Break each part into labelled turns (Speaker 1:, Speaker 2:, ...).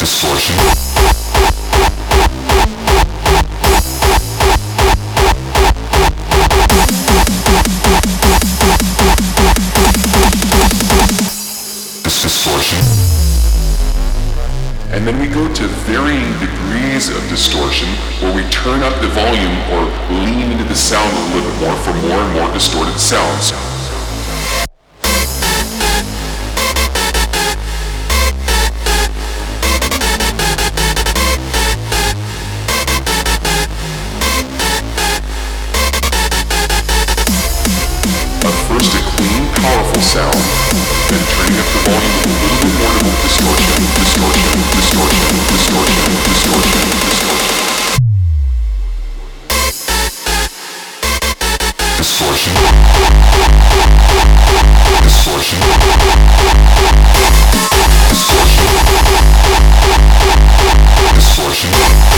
Speaker 1: Distortion. Distortion. And then we go to varying degrees of distortion, where we turn up the volume or lean into the sound a little bit more for more and more distorted sounds. First a clean, powerful sound, then turning up the volume with a little bit more to distortion, distortion, distortion, distortion, distortion, distortion. Distortion. Distortion. Distortion. Distortion.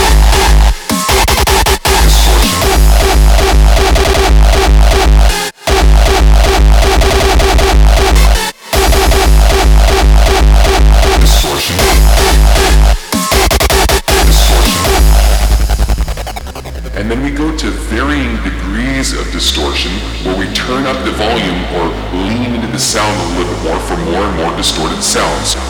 Speaker 1: And then we go to varying degrees of distortion, where we turn up the volume or lean into the sound a little bit more for more and more distorted sounds.